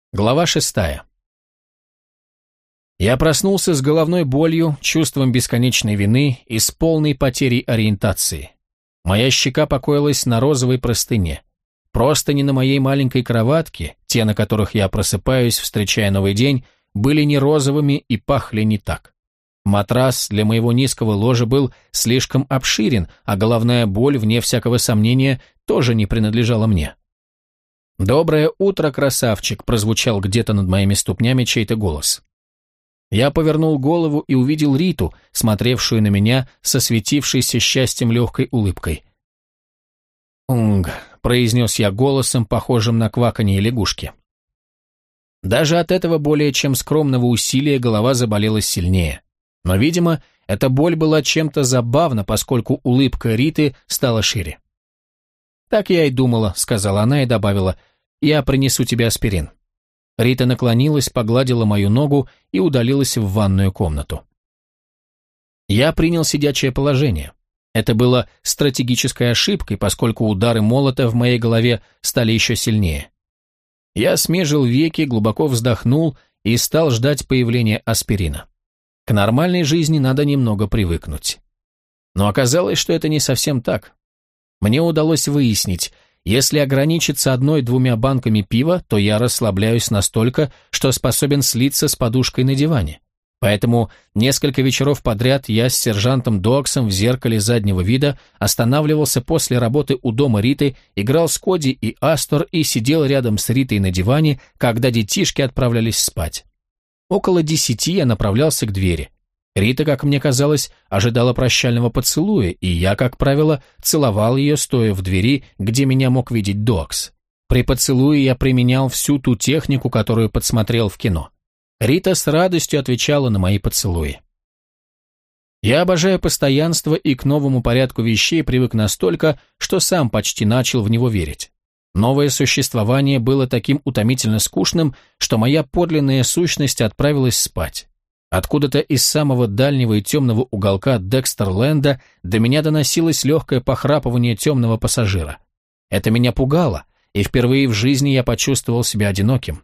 Глава 6. Я проснулся с головной болью, чувством бесконечной вины и с полной потерей ориентации. Моя щека покоилась на розовой простыне. Простыни на моей маленькой кроватке, те, на которых я просыпаюсь, встречая новый день, были не розовыми и пахли не так. Матрас для моего низкого ложа был слишком обширен, а головная боль, вне всякого сомнения, тоже не принадлежала мне. «Доброе утро, красавчик!» прозвучал где-то над моими ступнями чей-то голос. Я повернул голову и увидел Риту, смотревшую на меня со светившейся счастьем легкой улыбкой. «Унг», — произнес я голосом, похожим на кваканье лягушки. Даже от этого более чем скромного усилия голова заболела сильнее. Но, видимо, эта боль была чем-то забавна, поскольку улыбка Риты стала шире. «Так я и думала», — сказала она и добавила, «я принесу тебе аспирин». Рита наклонилась, погладила мою ногу и удалилась в ванную комнату. Я принял сидячее положение. Это было стратегической ошибкой, поскольку удары молота в моей голове стали еще сильнее. Я смежил веки, глубоко вздохнул и стал ждать появления аспирина. К нормальной жизни надо немного привыкнуть. Но оказалось, что это не совсем так. Мне удалось выяснить, если ограничиться 1-2 банками пива, то я расслабляюсь настолько, что способен слиться с подушкой на диване. Поэтому несколько вечеров подряд я с сержантом Доаксом в зеркале заднего вида останавливался после работы у дома Риты, играл с Коди и Астор и сидел рядом с Ритой на диване, когда детишки отправлялись спать. Около 10 я направлялся к двери. Рита, как мне казалось, ожидала прощального поцелуя, и я, как правило, целовал ее, стоя в двери, где меня мог видеть Доакс. При поцелуе я применял всю ту технику, которую подсмотрел в кино. Рита с радостью отвечала на мои поцелуи. Я обожаю постоянство и к новому порядку вещей привык настолько, что сам почти начал в него верить. Новое существование было таким утомительно скучным, что моя подлинная сущность отправилась спать. Откуда-то из самого дальнего и темного уголка Декстерленда до меня доносилось легкое похрапывание темного пассажира. Это меня пугало, и впервые в жизни я почувствовал себя одиноким.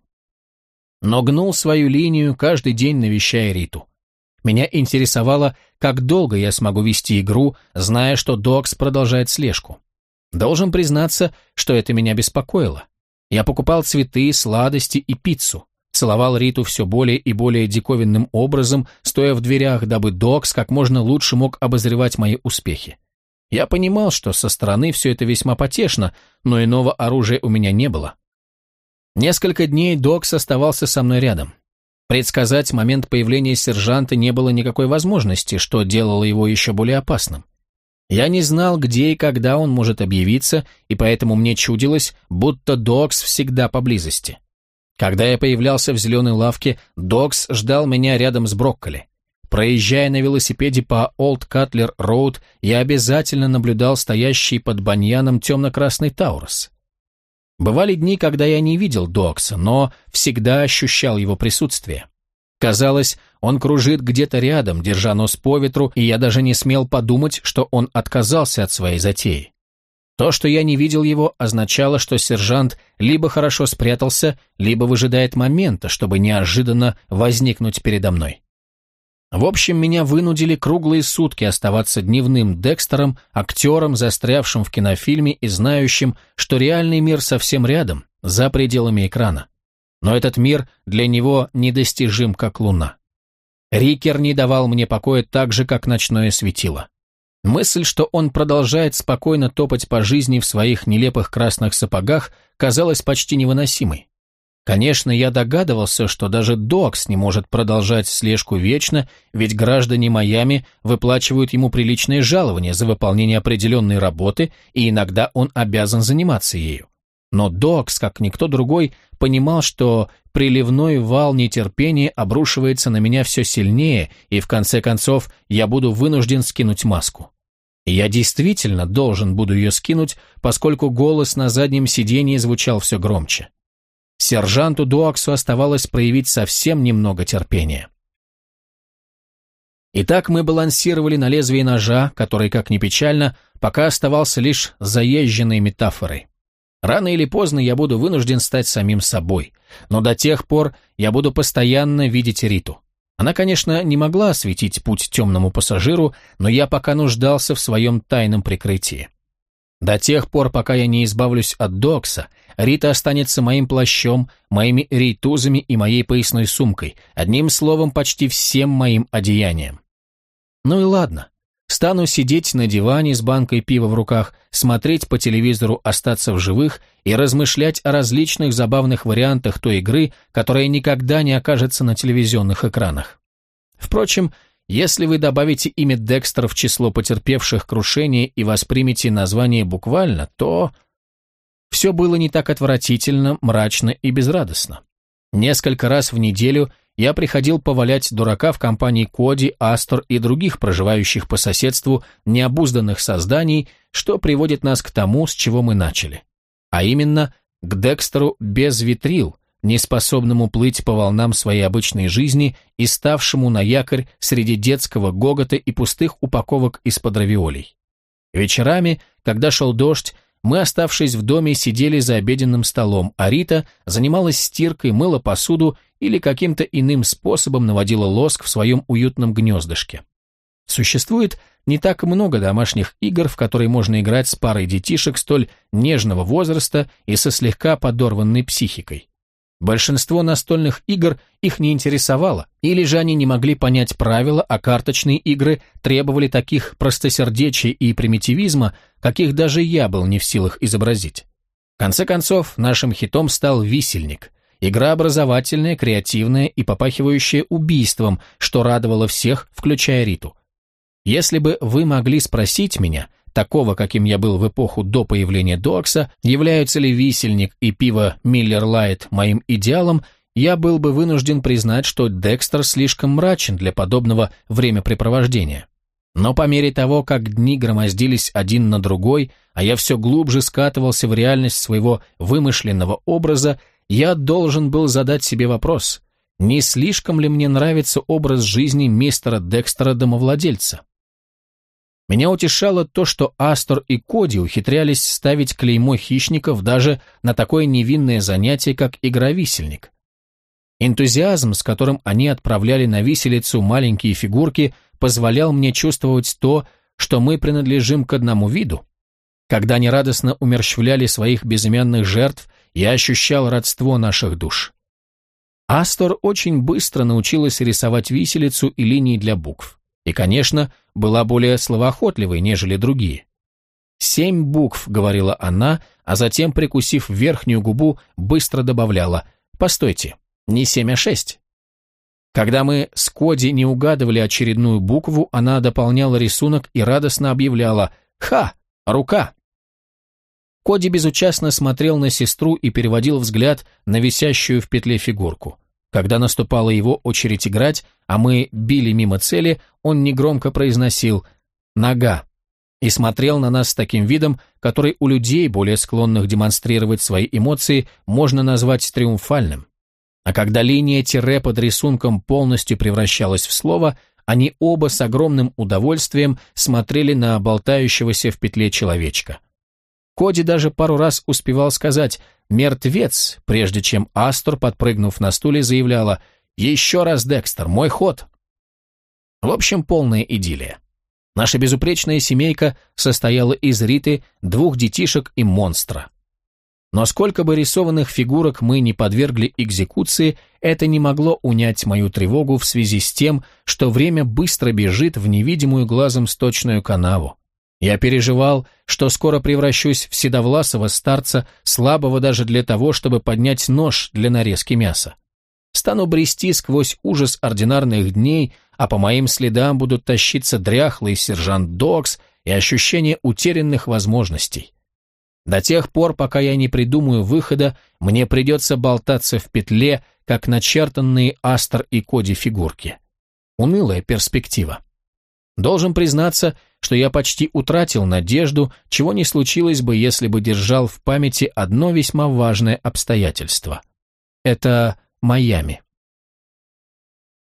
Но гнул свою линию, каждый день навещая Риту. Меня интересовало, как долго я смогу вести игру, зная, что Докс продолжает слежку. Должен признаться, что это меня беспокоило. Я покупал цветы, сладости и пиццу. Целовал Риту все более и более диковинным образом, стоя в дверях, дабы Докс как можно лучше мог обозревать мои успехи. Я понимал, что со стороны все это весьма потешно, но иного оружия у меня не было. Несколько дней Докс оставался со мной рядом. Предсказать момент появления сержанта не было никакой возможности, что делало его еще более опасным. Я не знал, где и когда он может объявиться, и поэтому мне чудилось, будто Докс всегда поблизости. Когда я появлялся в зеленой лавке, Докс ждал меня рядом с брокколи. Проезжая на велосипеде по Олд Катлер Роуд, я обязательно наблюдал стоящий под баньяном темно-красный Таурус. Бывали дни, когда я не видел Докса, но всегда ощущал его присутствие. Казалось, он кружит где-то рядом, держа нос по ветру, и я даже не смел подумать, что он отказался от своей затеи. То, что я не видел его, означало, что сержант либо хорошо спрятался, либо выжидает момента, чтобы неожиданно возникнуть передо мной. В общем, меня вынудили круглые сутки оставаться дневным Декстером, актером, застрявшим в кинофильме и знающим, что реальный мир совсем рядом, за пределами экрана. Но этот мир для него недостижим, как луна. Рикер не давал мне покоя так же, как ночное светило. Мысль, что он продолжает спокойно топать по жизни в своих нелепых красных сапогах, казалась почти невыносимой. Конечно, я догадывался, что даже Докс не может продолжать слежку вечно, ведь граждане Майами выплачивают ему приличное жалование за выполнение определенной работы, и иногда он обязан заниматься ею. Но Докс, как никто другой, понимал, что приливной вал нетерпения обрушивается на меня все сильнее, и в конце концов я буду вынужден скинуть маску. И я действительно должен буду ее скинуть, поскольку голос на заднем сиденье звучал все громче. Сержанту Доаксу оставалось проявить совсем немного терпения. Итак, мы балансировали на лезвии ножа, который, как ни печально, пока оставался лишь заезженной метафорой. Рано или поздно я буду вынужден стать самим собой, но до тех пор я буду постоянно видеть Риту. Она, конечно, не могла осветить путь темному пассажиру, но я пока нуждался в своем тайном прикрытии. До тех пор, пока я не избавлюсь от Докса, Рита останется моим плащом, моими рейтузами и моей поясной сумкой, одним словом, почти всем моим одеянием. Ну и ладно. Стану сидеть на диване с банкой пива в руках, смотреть по телевизору «Остаться в живых» и размышлять о различных забавных вариантах той игры, которая никогда не окажется на телевизионных экранах. Впрочем, если вы добавите имя Декстер в число потерпевших крушение и воспримете название буквально, то все было не так отвратительно, мрачно и безрадостно. Несколько раз в неделю я приходил повалять дурака в компании Коди, Астор и других проживающих по соседству необузданных созданий, что приводит нас к тому, с чего мы начали. А именно, к Декстеру без витрил, неспособному плыть по волнам своей обычной жизни и ставшему на якорь среди детского гогота и пустых упаковок из-под равиолей. Вечерами, когда шел дождь, мы, оставшись в доме, сидели за обеденным столом, а Рита занималась стиркой, мыла посуду или каким-то иным способом наводила лоск в своем уютном гнездышке. Существует не так много домашних игр, в которые можно играть с парой детишек столь нежного возраста и со слегка подорванной психикой. Большинство настольных игр их не интересовало, или же они не могли понять правила, а карточные игры требовали таких простосердечия и примитивизма, каких даже я был не в силах изобразить. В конце концов, нашим хитом стал «Висельник». Игра образовательная, креативная и попахивающая убийством, что радовало всех, включая Риту. Если бы вы могли спросить меня, такого, каким я был в эпоху до появления Докса, являются ли висельник и пиво Miller Lite моим идеалом, я был бы вынужден признать, что Декстер слишком мрачен для подобного времяпрепровождения. Но по мере того, как дни громоздились один на другой, а я все глубже скатывался в реальность своего вымышленного образа, я должен был задать себе вопрос, не слишком ли мне нравится образ жизни мистера Декстера-домовладельца? Меня утешало то, что Астор и Коди ухитрялись ставить клеймо хищников даже на такое невинное занятие, как игра-висельник. Энтузиазм, с которым они отправляли на виселицу маленькие фигурки, позволял мне чувствовать то, что мы принадлежим к одному виду. Когда они радостно умерщвляли своих безымянных жертв, я ощущал родство наших душ. Астор очень быстро научилась рисовать виселицу и линии для букв. И, конечно, была более словоохотливой, нежели другие. 7 букв, говорила она, а затем, прикусив верхнюю губу, быстро добавляла: «Постойте, не 7, а 6». Когда мы с Коди не угадывали очередную букву, она дополняла рисунок и радостно объявляла: «Ха! Рука!». Коди безучастно смотрел на сестру и переводил взгляд на висящую в петле фигурку. Когда наступала его очередь играть, а мы били мимо цели, он негромко произносил «нога» и смотрел на нас с таким видом, который у людей, более склонных демонстрировать свои эмоции, можно назвать триумфальным. А когда линия тире под рисунком полностью превращалась в слово, они оба с огромным удовольствием смотрели на болтающегося в петле человечка. Коди даже пару раз успевал сказать «мертвец», прежде чем Астор, подпрыгнув на стуле, заявляла «Еще раз, Декстер, мой ход». В общем, полная идиллия. Наша безупречная семейка состояла из Риты, 2 детишек и монстра. Но сколько бы рисованных фигурок мы не подвергли экзекуции, это не могло унять мою тревогу в связи с тем, что время быстро бежит в невидимую глазом сточную канаву. Я переживал, что скоро превращусь в седовласого старца, слабого даже для того, чтобы поднять нож для нарезки мяса. Стану брести сквозь ужас ординарных дней, а по моим следам будут тащиться дряхлый сержант Докс и ощущение утерянных возможностей. До тех пор, пока я не придумаю выхода, мне придется болтаться в петле, как начертанные Астор и Коди фигурки. Унылая перспектива. Должен признаться, что я почти утратил надежду, чего не случилось бы, если бы держал в памяти одно весьма важное обстоятельство. Это Майами.